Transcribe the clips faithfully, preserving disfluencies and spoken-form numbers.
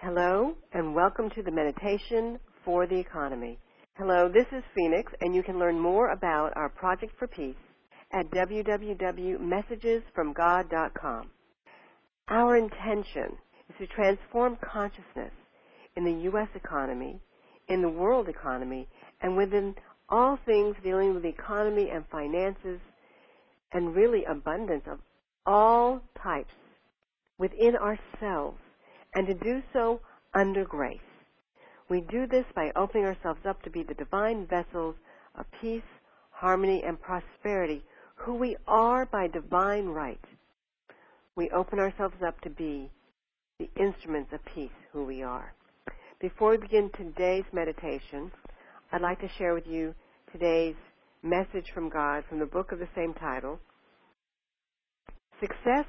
Hello, and welcome to the Meditation for the Economy. Hello, this is Phoenix, and you can learn more about our Project for Peace at w w w dot messages from god dot com. Our intention is to transform consciousness in the U S economy, in the world economy, and within all things dealing with the economy and finances, and really abundance of all types within ourselves, and to do so under grace. We do this by opening ourselves up to be the divine vessels of peace, harmony, and prosperity, who we are by divine right. We open ourselves up to be the instruments of peace, who we are. Before we begin today's meditation, I'd like to share with you today's message from God from the book of the same title. Success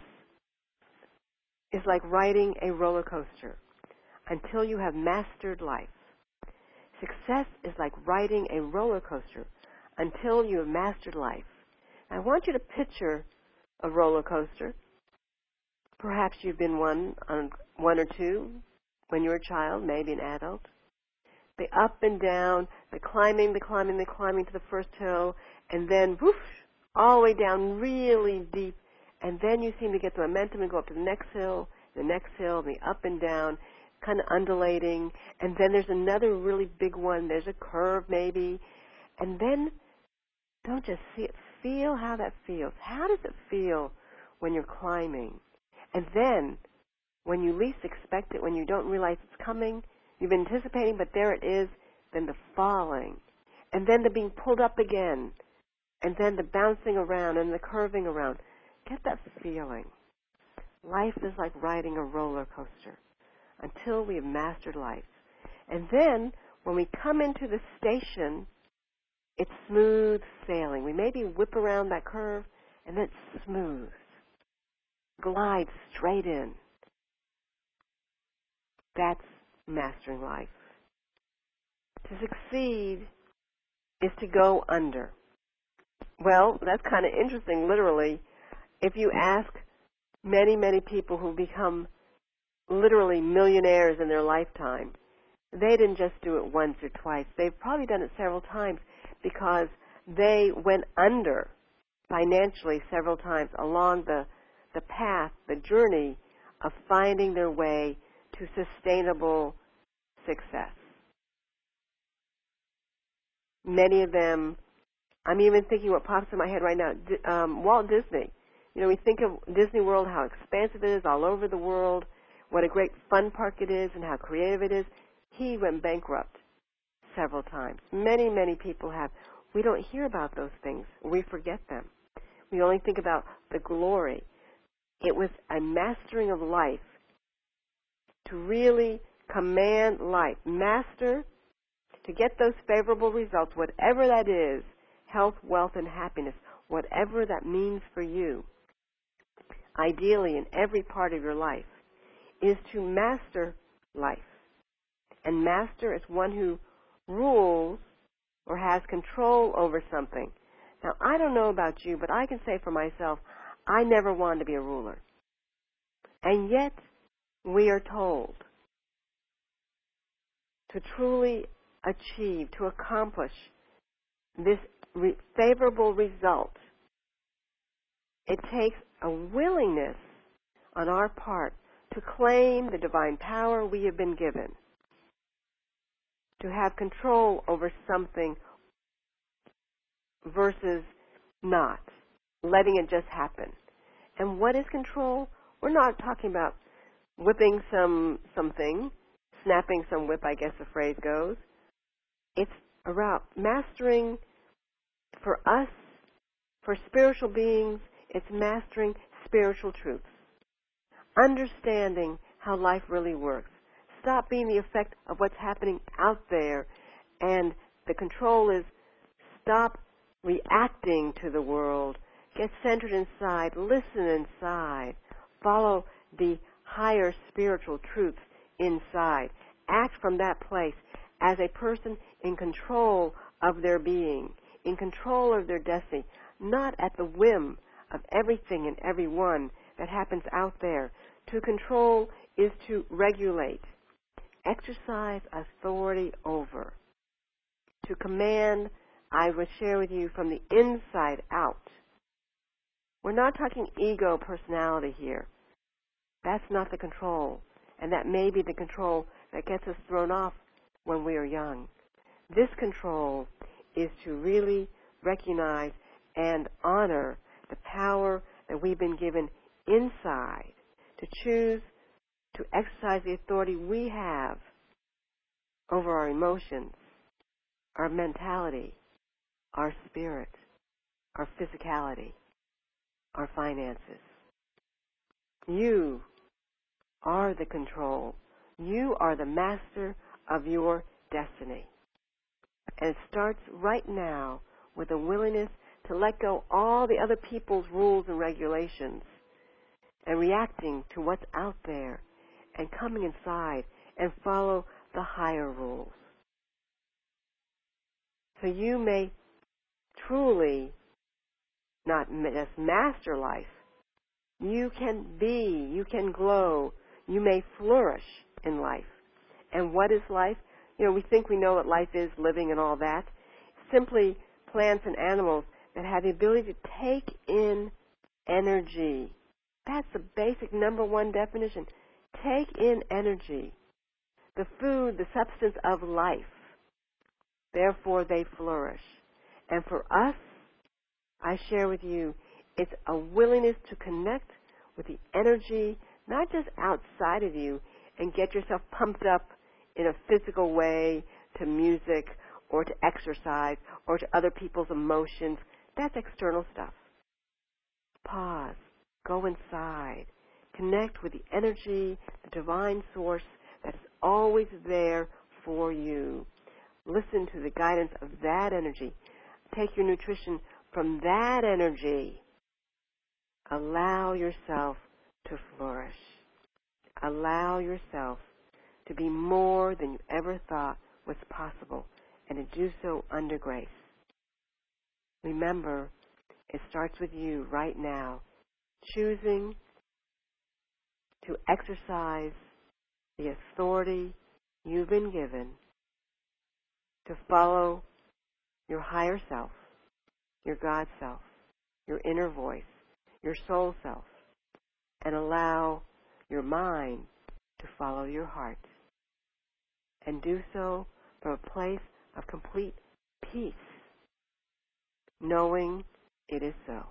is like riding a roller coaster until you have mastered life. Success is like riding a roller coaster until you have mastered life. I want you to picture a roller coaster. Perhaps you've been one on one or two when you were a child, maybe an adult. The up and down, the climbing, the climbing, the climbing to the first hill, and then whoosh, all the way down really deep. And then you seem to get the momentum and go up to the next hill, the next hill, the up and down, kind of undulating. And then there's another really big one. There's a curve maybe. And then don't just see it. Feel how that feels. How does it feel when you're climbing? And then when you least expect it, when you don't realize it's coming, you've been anticipating, but there it is, then the falling. And then the being pulled up again. And then the bouncing around and the curving around. Get that feeling. Life is like riding a roller coaster until we have mastered life. And then when we come into the station, it's smooth sailing. We maybe whip around that curve, and then it's smooth. Glide straight in. That's mastering life. To succeed is to go under. Well, that's kind of interesting, literally. If you ask many, many people who become literally millionaires in their lifetime, they didn't just do it once or twice. They've probably done it several times because they went under financially several times along the, the path, the journey of finding their way to sustainable success. Many of them, I'm even thinking what pops in my head right now, um, Walt Disney. You know, we think of Disney World, how expansive it is all over the world, what a great fun park it is, and how creative it is. He went bankrupt several times. Many, many people have. We don't hear about those things. We forget them. We only think about the glory. It was a mastering of life to really command life. Master to get those favorable results, whatever that is, health, wealth, and happiness, whatever that means for you. Ideally, in every part of your life, is to master life. And master is one who rules or has control over something. Now, I don't know about you, but I can say for myself, I never wanted to be a ruler. And yet, we are told to truly achieve, to accomplish this re- favorable result, it takes a willingness on our part to claim the divine power we have been given, to have control over something versus not, letting it just happen. And what is control? We're not talking about whipping some something, snapping some whip, I guess the phrase goes. It's about mastering, for us, for spiritual beings, it's mastering spiritual truths. Understanding how life really works. Stop being the effect of what's happening out there, and the control is stop reacting to the world. Get centered inside. Listen inside. Follow the higher spiritual truths inside. Act from that place as a person in control of their being, in control of their destiny, not at the whim of everything and everyone that happens out there. To control is to regulate. exercise authority over, to command, I will share with you, from the inside out. We're not talking ego personality here. That's not the control. And that may be the control that gets us thrown off when we are young. This control is to really recognize and honor the power that we've been given inside, to choose to exercise the authority we have over our emotions, our mentality, our spirit, our physicality, our finances. You are the control. You are the master of your destiny. And it starts right now with a willingness to let go all the other people's rules and regulations and reacting to what's out there and coming inside and follow the higher rules. So you may truly not just master life. You can be, you can glow, you may flourish in life. And what is life? You know, we think we know what life is, living and all that. Simply plants and animals that have the ability to take in energy. That's the basic number one definition. Take in energy. The food, the substance of life. Therefore, they flourish. And for us, I share with you, it's a willingness to connect with the energy, not just outside of you, and get yourself pumped up in a physical way to music or to exercise or to other people's emotions. That's external stuff. Pause. Go inside. Connect with the energy, the divine source that is always there for you. Listen to the guidance of that energy. Take your nutrition from that energy. Allow yourself to flourish. Allow yourself to be more than you ever thought was possible, and to do so under grace. Remember, it starts with you right now, choosing to exercise the authority you've been given to follow your higher self, your God self, your inner voice, your soul self, and allow your mind to follow your heart. And do so from a place of complete peace, knowing it is so.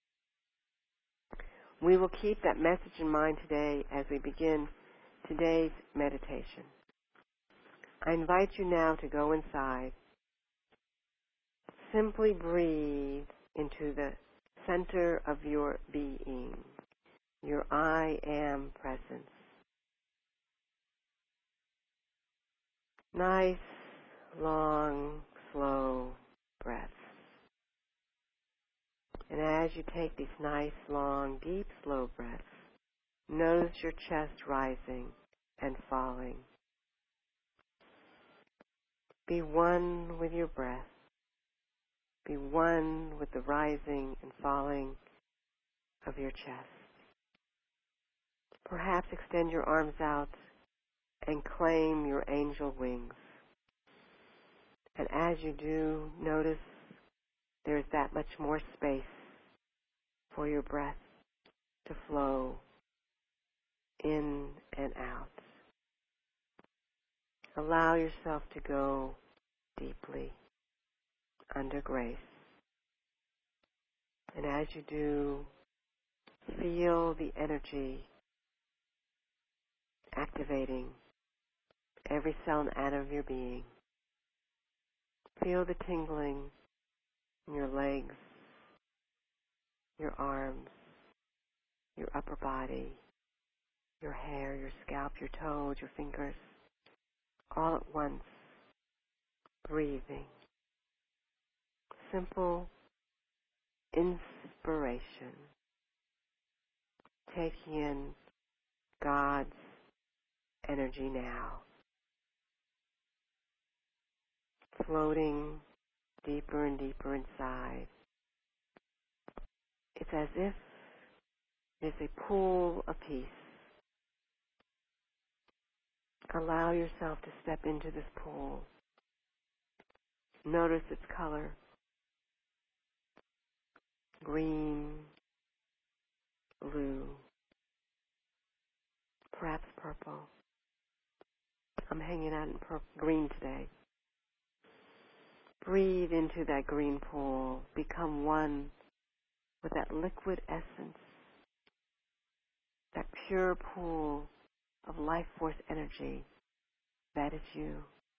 We will keep that message in mind today as we begin today's meditation. I invite you now to go inside. Simply breathe into the center of your being, your I am presence. Nice, long, slow breaths. And as you take these nice, long, deep, slow breaths, notice your chest rising and falling. Be one with your breath. Be one with the rising and falling of your chest. Perhaps extend your arms out and claim your angel wings. And as you do, notice there's that much more space for your breath to flow in and out. Allow yourself to go deeply under grace. And as you do, feel the energy activating every cell and atom of your being. Feel the tingling in your legs, your arms, your upper body, your hair, your scalp, your toes, your fingers, all at once, breathing. Simple inspiration, taking in God's energy now, floating deeper and deeper inside. It's as if there's a pool of peace Allow yourself to step into this pool. Notice its color. Green, blue, perhaps purple. I'm hanging out in purple, green today. Breathe into that green pool. Become one with that liquid essence, that pure pool of life force energy. That is you.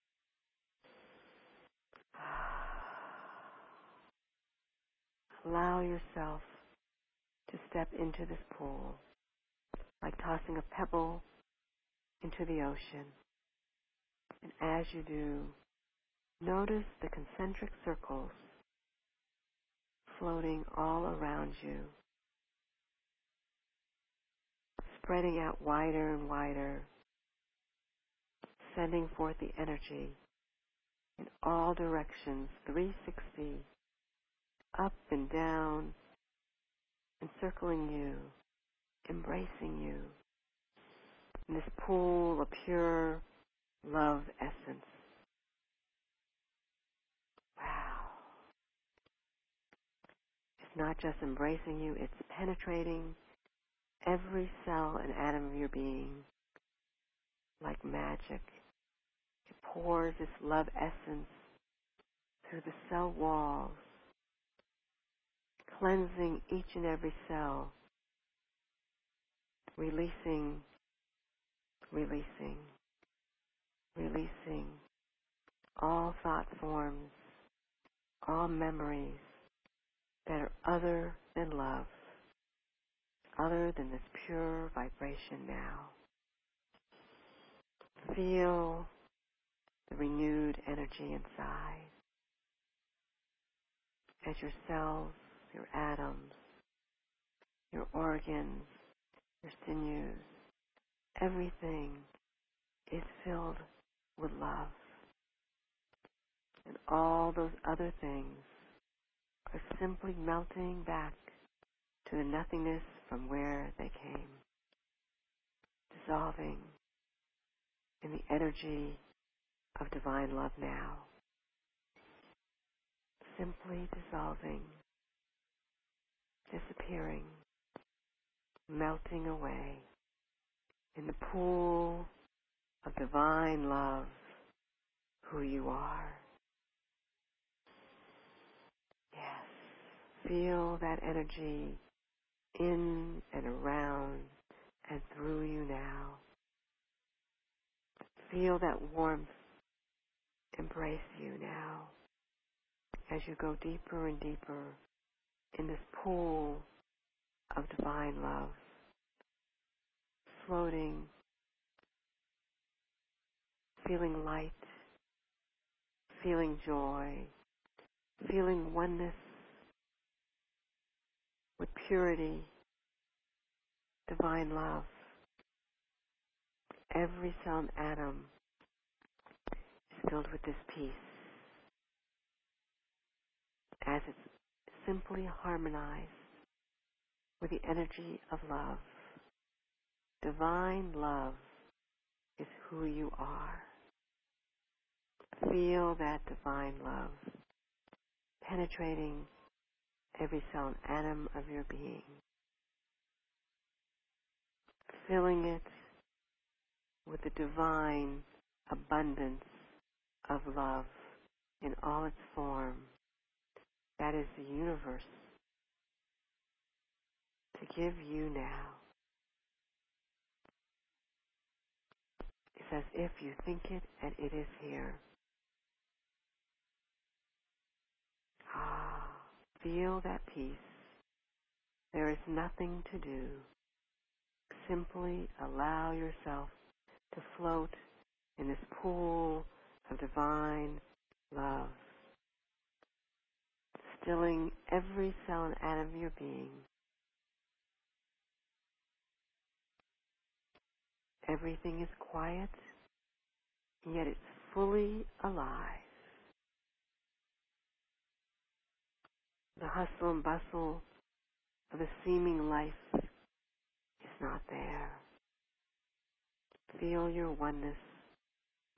Allow yourself to step into this pool like tossing a pebble into the ocean. And as you do, notice the concentric circles floating all around you, spreading out wider and wider, sending forth the energy in all directions, three sixty, up and down, encircling you, embracing you, in this pool of pure love essence. Wow. It's not just embracing you, it's penetrating every cell and atom of your being like magic. It pours this love essence through the cell walls, cleansing each and every cell, releasing, releasing, releasing all thought forms, all memories that are other than love, other than this pure vibration now. Feel the renewed energy inside as your cells, your atoms, your organs, your sinews, everything is filled with love. And all those other things are simply melting back to the nothingness from where they came, dissolving in the energy of divine love now, simply dissolving, disappearing, melting away in the pool of divine love, who you are. Yes, feel that energy in and around and through you now. Feel that warmth embrace you now as you go deeper and deeper in this pool of divine love, floating, feeling light, feeling joy, feeling oneness with purity, divine love. Every cell and atom is filled with this peace as it's simply harmonized with the energy of love. Divine love is who you are. Feel that divine love penetrating every cell and atom of your being, filling it with the divine abundance of love in all its form. That is the universe to give you now. It's as if you think it and it is here. Ah, feel that peace. There is nothing to do. Simply allow yourself to float in this pool of divine love, stilling every cell and atom of your being. Everything is quiet, and yet it's fully alive. The hustle and bustle of the seeming life is not there. Feel your oneness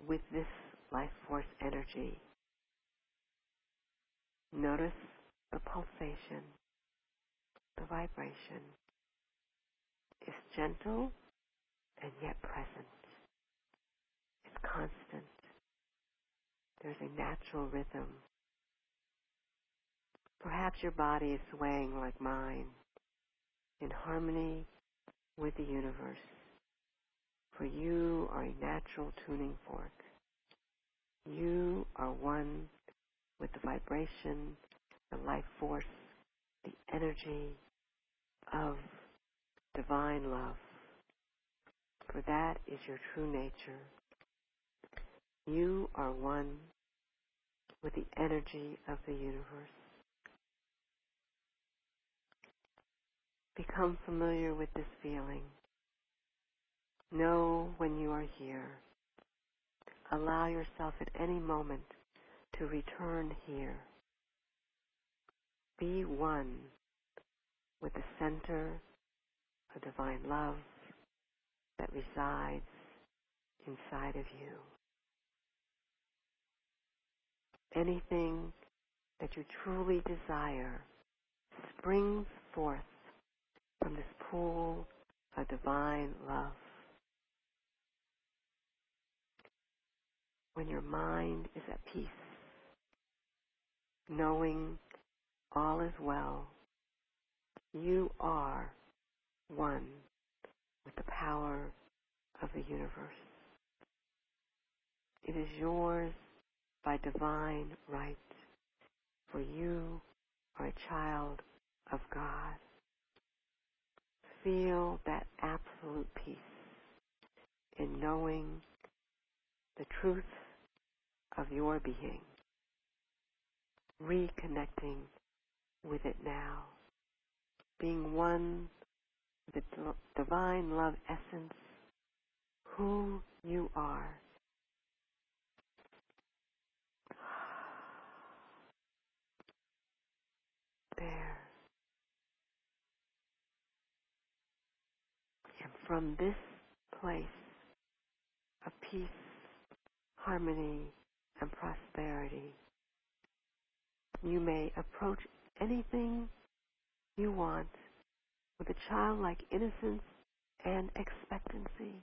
with this life force energy. Notice the pulsation, the vibration is gentle and yet present. It's constant. There's a natural rhythm. Perhaps your body is swaying like mine, in harmony with the universe. For you are a natural tuning fork. You are one with the vibration, the life force, the energy of divine love. For that is your true nature. You are one with the energy of the universe. Become familiar with this feeling. Know when you are here. Allow yourself at any moment to return here. Be one with the center of divine love that resides inside of you. Anything that you truly desire springs forth from this pool of divine love. When your mind is at peace, knowing all is well, you are one with the power of the universe. It is yours by divine right, for you are a child of God. Feel that absolute peace in knowing the truth of your being, reconnecting with it now, being one with the divine love essence, who you are. There. And from this place of peace, harmony, and prosperity, you may approach anything you want with a childlike innocence and expectancy.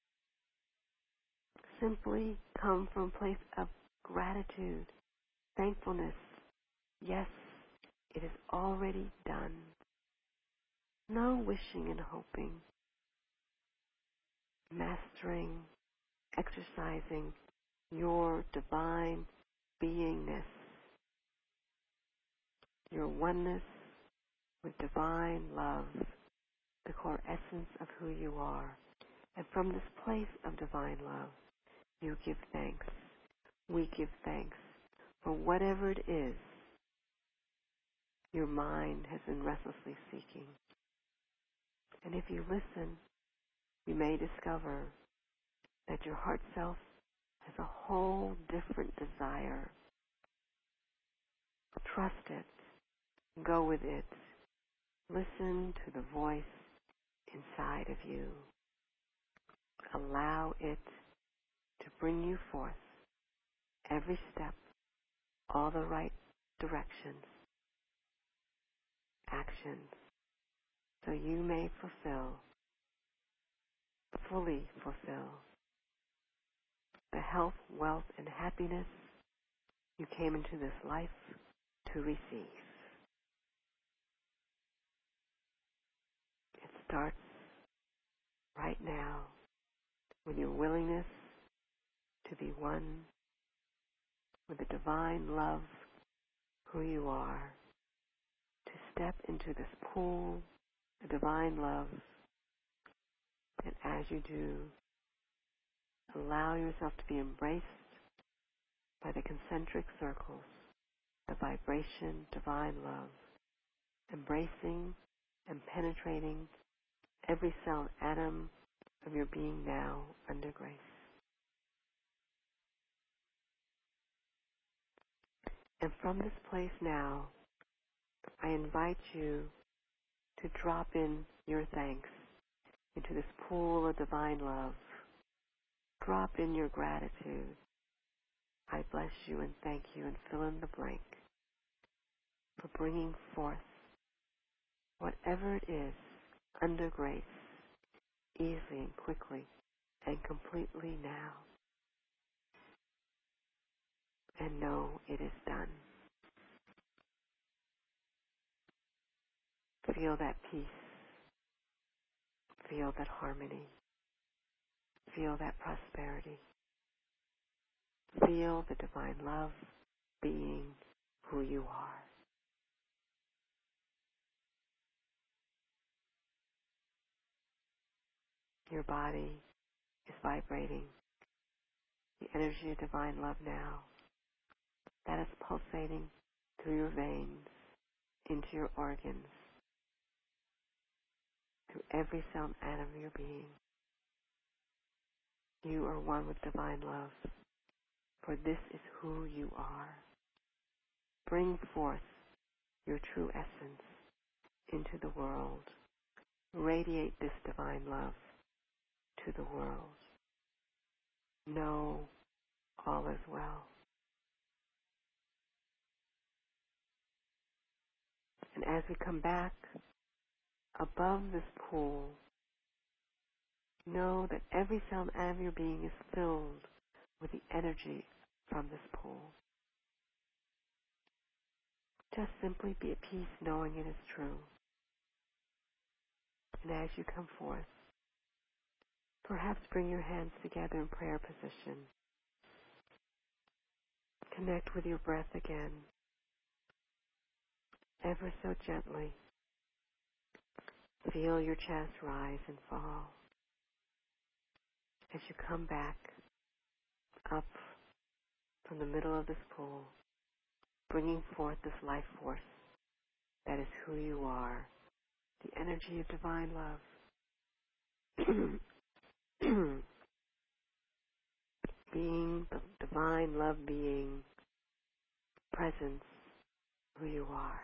Simply come from a place of gratitude, thankfulness. Yes, it is already done. No wishing and hoping. Mastering, exercising your divine beingness, your oneness with divine love, the core essence of who you are. And from this place of divine love, you give thanks. We give thanks for whatever it is your mind has been restlessly seeking. And if you listen, you may discover that your heart self has a whole different desire. Trust it. Go with it. Listen to the voice inside of you. Allow it to bring you forth every step, all the right directions, actions, so you may fulfill, fully fulfill the health, wealth, and happiness you came into this life to receive. It starts right now with your willingness to be one with the divine love, who you are, to step into this pool of divine love, and as you do, allow yourself to be embraced by the concentric circles, the vibration, divine love, embracing and penetrating every cell and atom of your being now under grace. And from this place now, I invite you to drop in your thanks into this pool of divine love. Drop in your gratitude. I bless you and thank you, and fill in the blank for bringing forth whatever it is under grace, easily and quickly and completely now. And know it is done. Feel that peace. Feel that harmony. Feel that prosperity. Feel the divine love being who you are. Your body is vibrating the energy of divine love now. That is pulsating through your veins, into your organs, through every cell and atom of your being. You are one with divine love, for this is who you are. Bring forth your true essence into the world. Radiate this divine love to the world. Know all is well. And as we come back above this pool, know that every cell and atom of your being is filled with the energy from this pool. Just simply be at peace knowing it is true. And as you come forth, perhaps bring your hands together in prayer position. Connect with your breath again, ever so gently. Feel your chest rise and fall as you come back up from the middle of this pool, bringing forth this life force that is who you are, the energy of divine love. Being the divine love being, presence, who you are.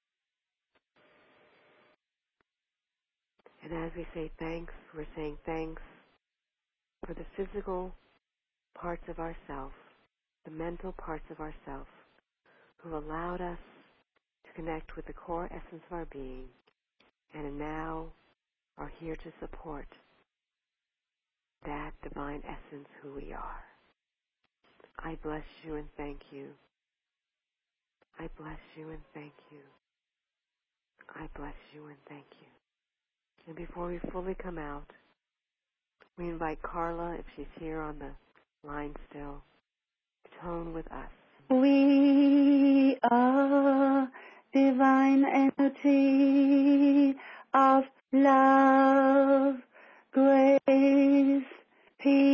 And as we say thanks, we're saying thanks for the physical parts of ourself, the mental parts of ourself, who allowed us to connect with the core essence of our being, and now are here to support that divine essence who we are. I bless you and thank you. I bless you and thank you. I bless you and thank you. And before we fully come out, we invite Carla, if she's here on the line still, to tone with us. We are divine entity of love, grace, peace.